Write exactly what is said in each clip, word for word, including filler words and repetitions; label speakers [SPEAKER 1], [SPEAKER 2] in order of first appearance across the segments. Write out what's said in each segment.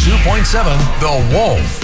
[SPEAKER 1] two point seven The Wolf.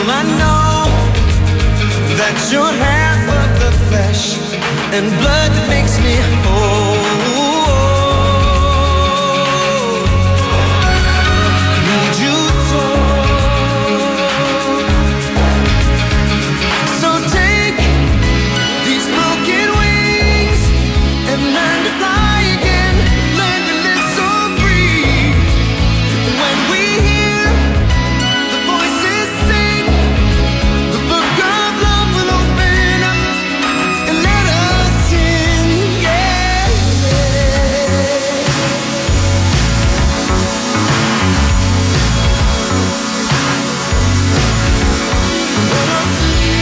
[SPEAKER 2] all I know, that you're half of the flesh and blood that makes me whole. Need you so. So take these broken wings and learn to fly again. Learn to live so free. When we hear the voices sing, the book of love will open up and let us in. Yeah, yeah. Let us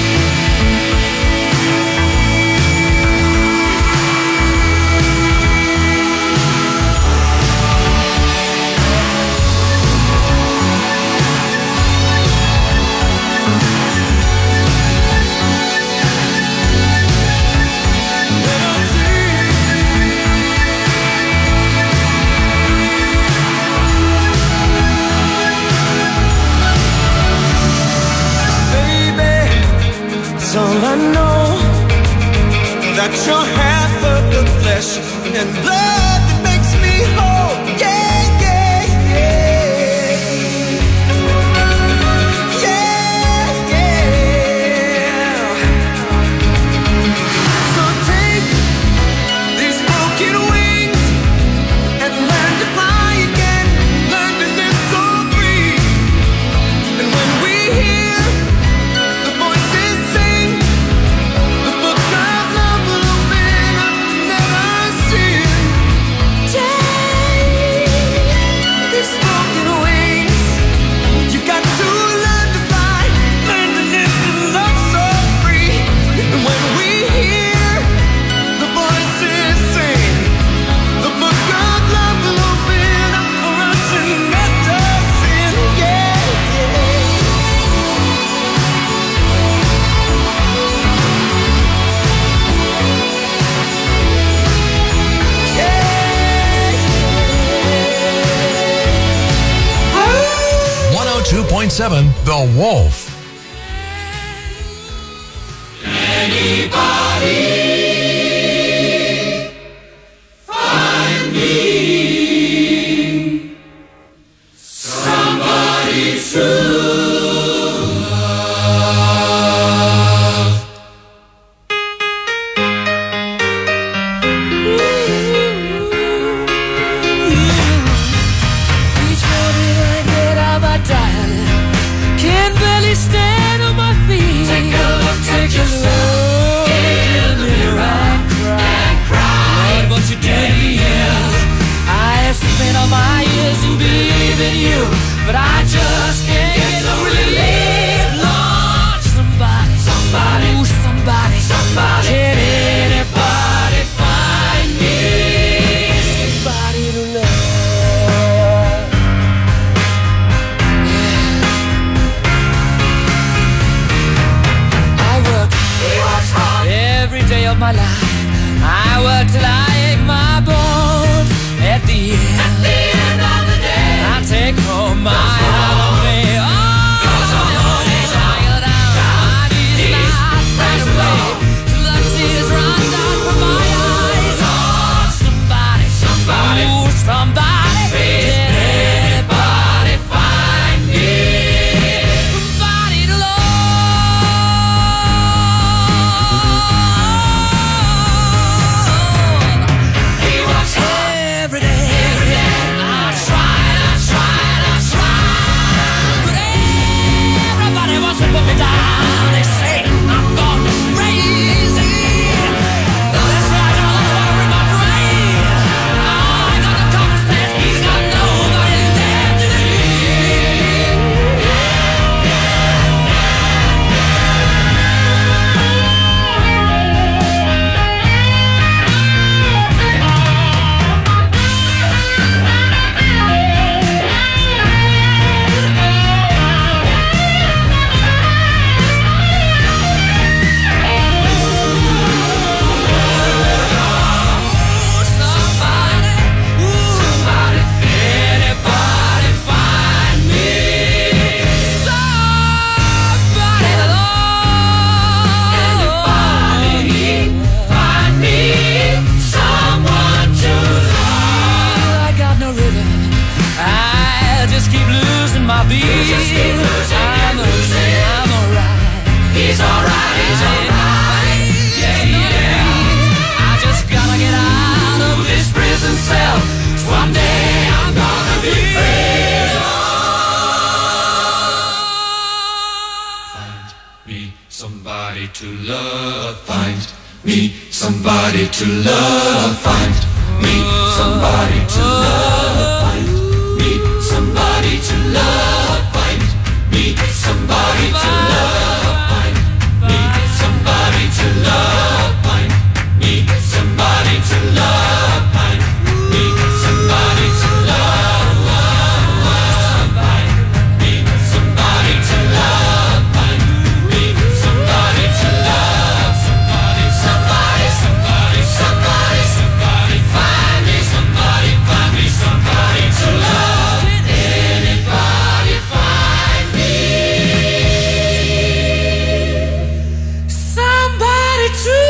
[SPEAKER 2] all I know, that you're half of the flesh and blood that makes me whole. Yeah, yeah, yeah. Yeah, yeah. So take these broken wings and learn to fly again. Learn to live so free. And when we hear the voices sing, the book of love will open up and let us in. Take these broken wings. You got to learn to fly, learn to live and love so free. And when we hear the voices sing, the book of love will open up for us and let us in. Yeah,
[SPEAKER 1] one oh two point seven The Wolf.
[SPEAKER 3] Each morning I get out my diary, can barely stand on my feet. Take a look, take a look in the mirror and cry. Lord, what you did to me is I have spent all my years in believing you, but I just can't get no relief. Lord, somebody, somebody, ooh, somebody, somebody, can anybody find me somebody to love? I work every day of my life. I work till I ache my bones. At the end, At the end of the day, I take home my holiday. Oh, child, my knees not right away till the tears run down from my eyes. Oh, somebody, somebody, ooh, somebody, can anybody find me somebody to love? He works hard every day. Every day. I tried, I tried, I tried.
[SPEAKER 4] me somebody to love. Find me somebody to love. Find me somebody to love. Find me somebody to love. Find me somebody to love. Find me somebody to love. Find me somebody to love. Find me somebody to love. Find me somebody to love. Find me somebody to love. Somebody, somebody, somebody, somebody, somebody. Find me somebody, find me somebody to love. Anybody find me somebody to love.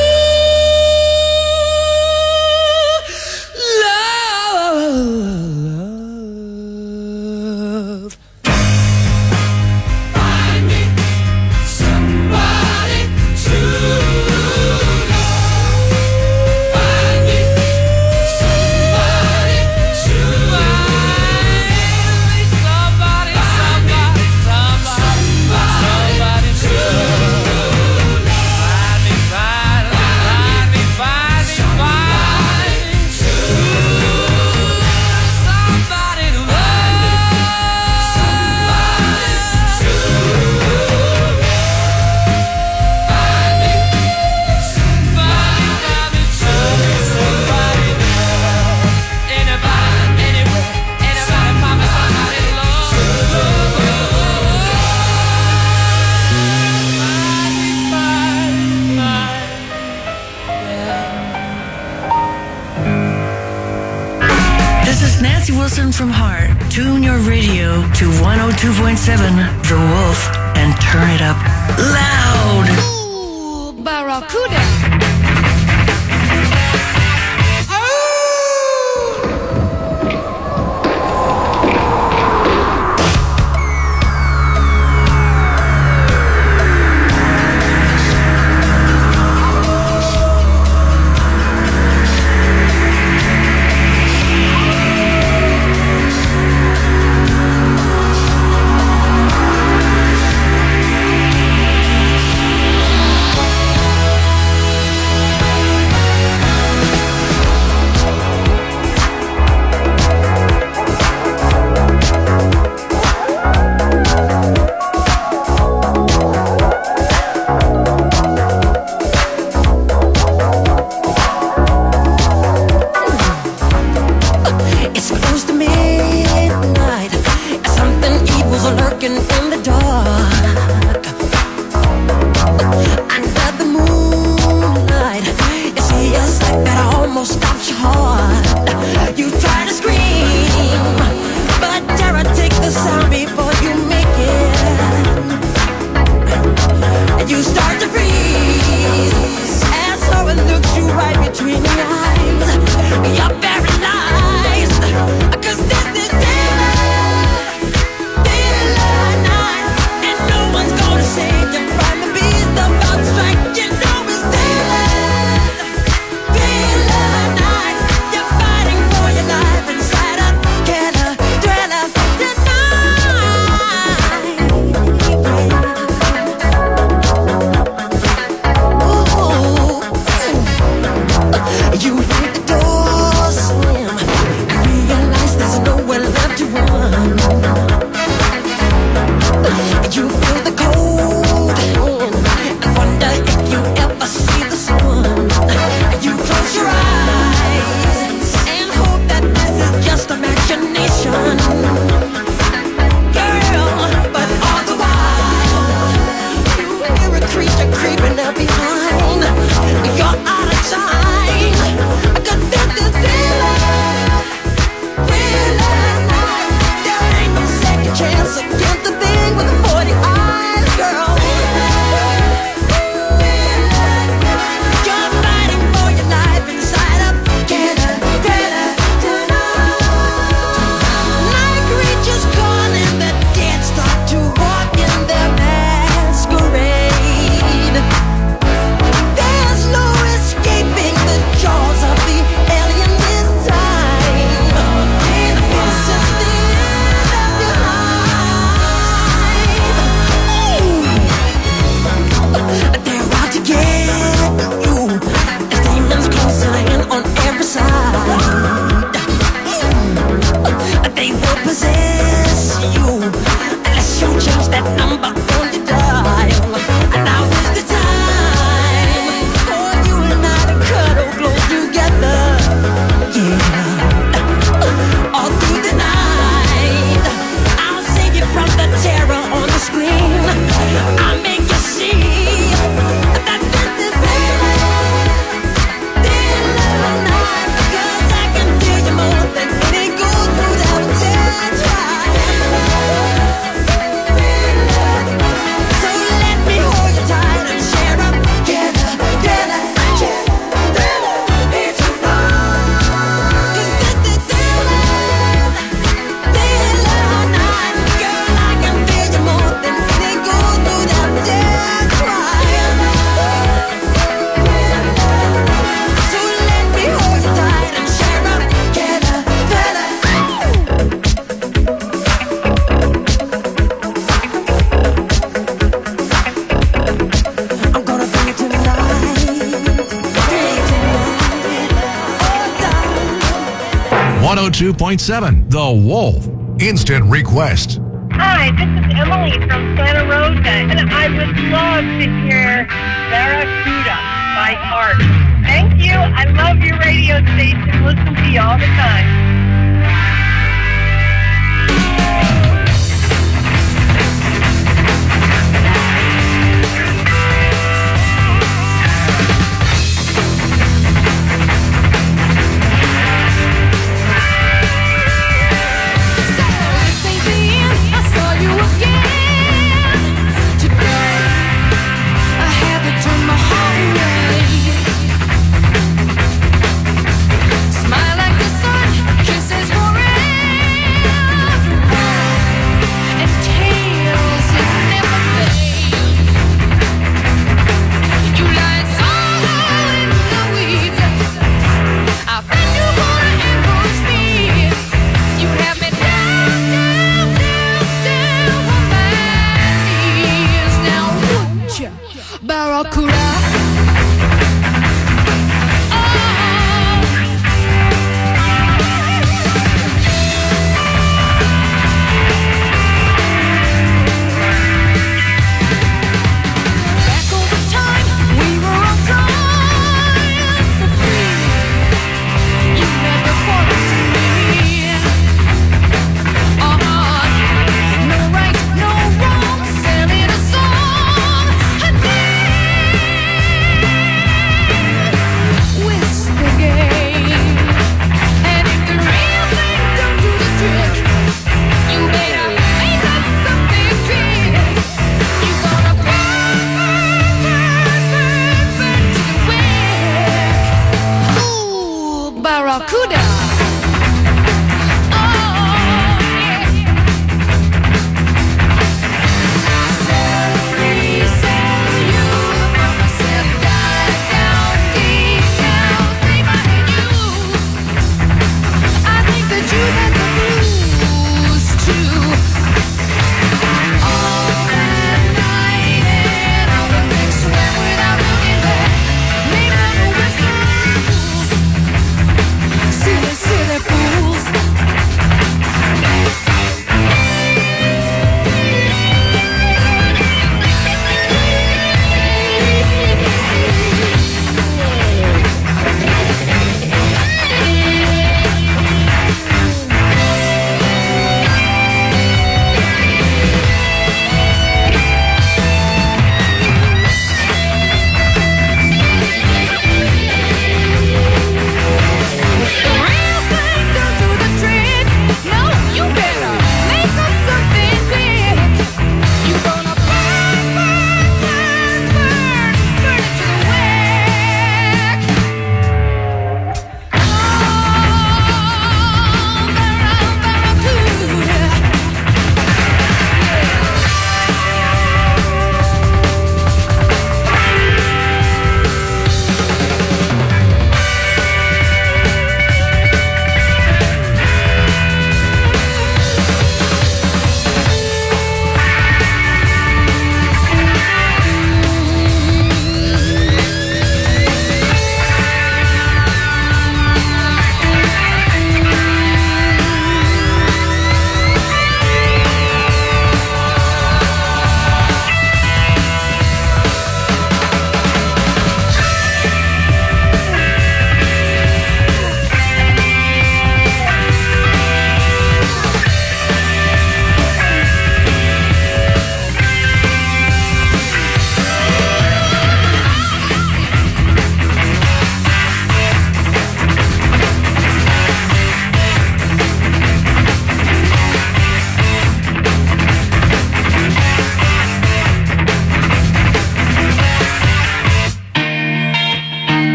[SPEAKER 4] Find me somebody to love. Find me somebody to love.
[SPEAKER 3] Somebody, somebody, somebody, somebody to love. Find me, find me, find me, find me, find me to somebody to love. Somebody, find me to somebody to love. Anybody, anywhere, anybody, find me somebody to love. Find me, find
[SPEAKER 5] This is Nancy Wilson from Heart. Tune your radio to one oh two point seven The Wolf and turn it up loud.
[SPEAKER 3] Ooh, Barracuda.
[SPEAKER 1] one oh two point seven The Wolf. Instant request.
[SPEAKER 6] Hi, this is Emily from Santa Rosa, and I would love to hear Barracuda by Heart. Thank you. I love your radio station. Listen to you all the time.
[SPEAKER 3] Smile like the sun, kisses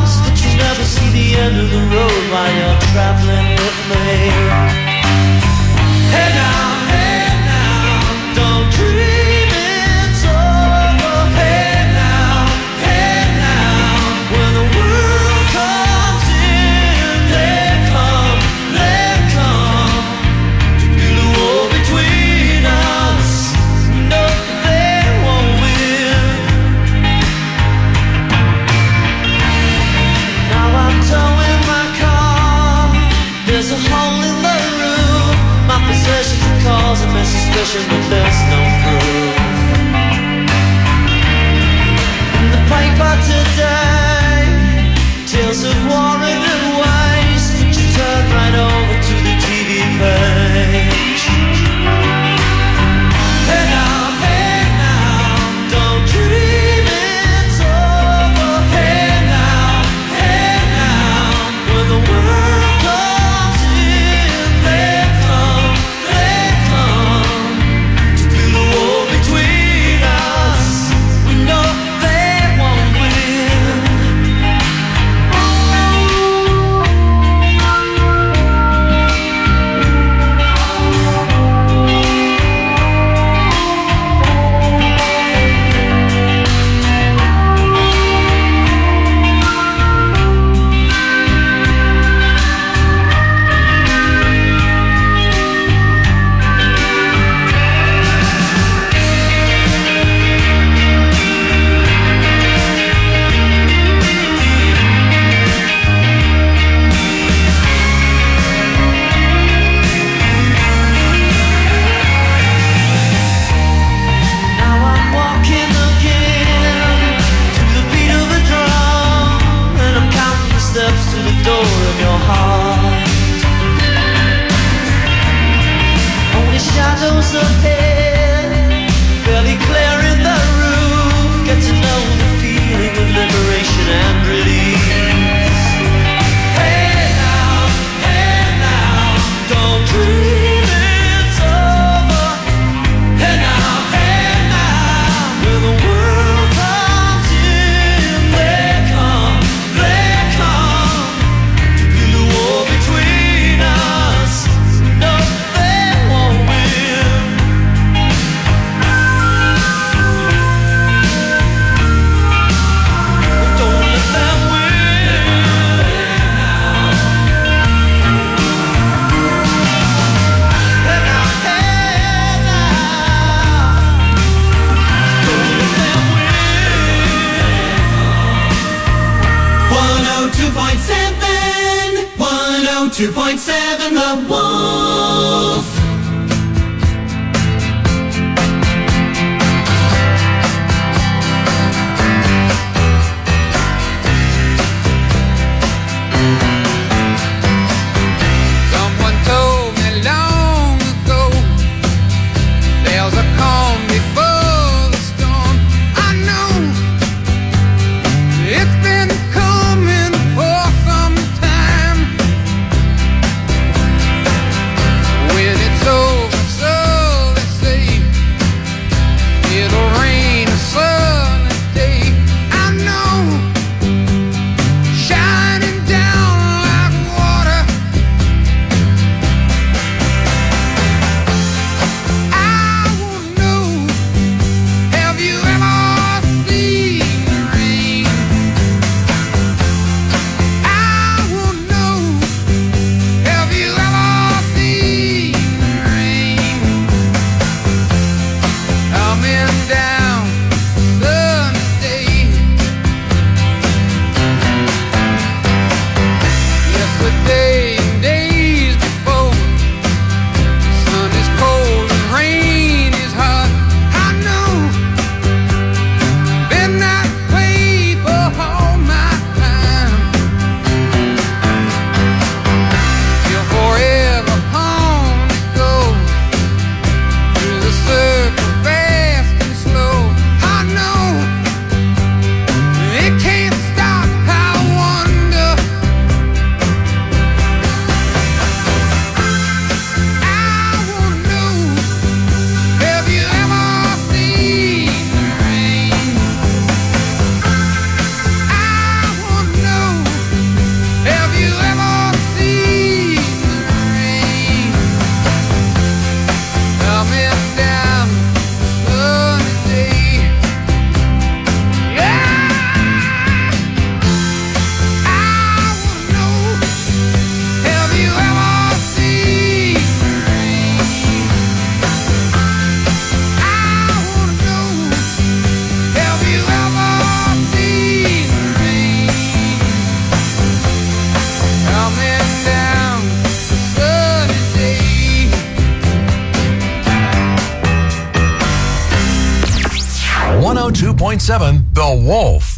[SPEAKER 2] end of the road while you're traveling with me.
[SPEAKER 7] speculation, but there's no proof. In the paper today, tales of war and waste, but you turn right over to the T V page. Hey now, hey now, don't dream it's over. Hey now, hey now, when the world comes in, they come, they come to build a wall between us. We know they won't win. Now I'm walking again to the beat of a drum, and I'm counting the steps to the door of your heart. Only shadows ahead, barely clearing the roof. Get to know the feeling of liberation and release. Hey now, hey now, don't dream it's over. Hey now, hey now, when the world comes in, they come, they come to build a wall between us. No, they won't win. Don't let them win. Hey now, hey now, don't let them win.
[SPEAKER 4] one oh two point seven, one oh two point seven, The Wolf.
[SPEAKER 8] Someone told me long ago there's a calm before the storm. I know it's been coming for some time. When it's
[SPEAKER 1] point seven The Wolf.